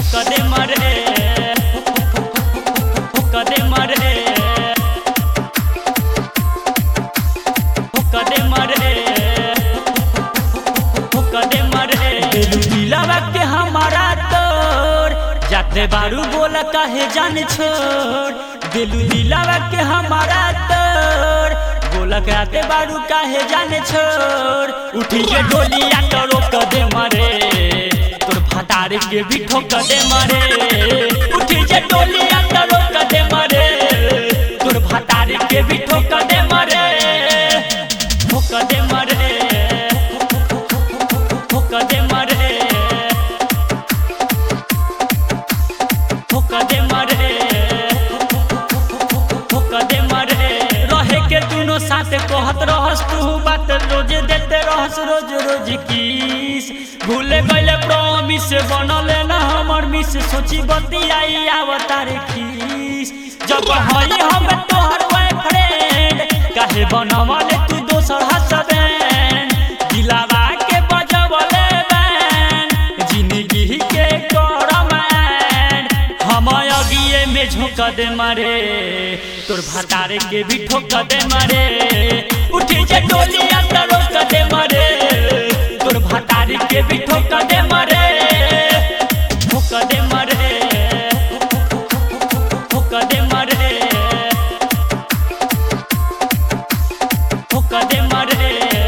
कदे मरे कदे मरे कदे मरे कदे मरे दिलवा के हमारा तोर जाते बारू बोला काहे जान छोड़ दिलू दिलवा के हमारा तोर बोला कहते बारू काहे जान छोड़ उठी के डोलिया तो रोक दे मरे तोर भतार के भी ठोक दे मरे उठी के डोलिया तो रोक दे मरे तोर भतार के भी ठोक दे मरे ठोक दे मरे ठोक दे मरे ठोक दे मरे ठोक दे मरे रहे के दोनों साथ कहत रहस तू बात रोज देते रहस रोज रोज किस भूले गइले प्रॉमिस बनले ना हमर मिस सोची बतियाई आवतार खीस जब हई हम तोहर बॉयफ्रेंड काहे बनवले तू दोसर हसबैंड दिलावा के बजवले बैंड जिंदगी के करमैंड हम अगिए में झोंक दे मरे तोर भतार के भी ठोक दे मरे उठी जे डोलिया तो रोक दे मरे तोर भतार के भी ठोक दे मरे ठोक दे मरे ठोक दे मरे ठोक दे मरे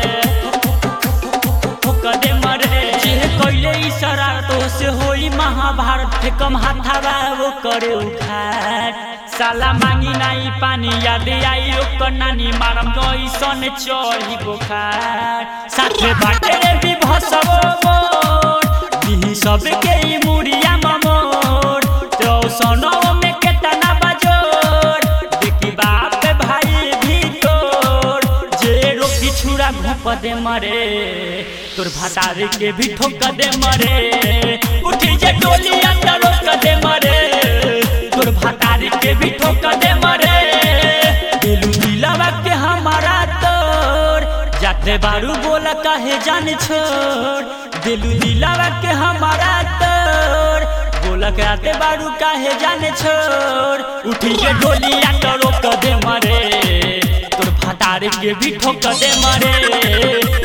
ठोक दे मरे जे कइले इशारा तो से होई महाभारत फेकम हाथावा वो करे उखाड़ साला मांगी नाई पानी याद आई ओकर नानी मारम गइसन चढ़ी बुखार साथे बाटे रे भी भसबो मोर दिही सबके ई मुरिया ममोर तो सोनो में केतना बजोर देखी बाप भाई भी तोर जे रोकी छुरा घोप दे मरे तोर भतार के भी ठोक दे मरे उठी जे डोलिया तो रोक दे मरे तोर भतार के भी ठोक दे मरे दिलू दिलवा के हमारा तोर जाते बारू बोला काहे जान छोड़ दिलू दिलवा के हमारा तोर बोला कहते बारू काहे जान छोड़ उठी के डोलिया तो रोक दे मरे तोर भतार के भी ठोक दे मरे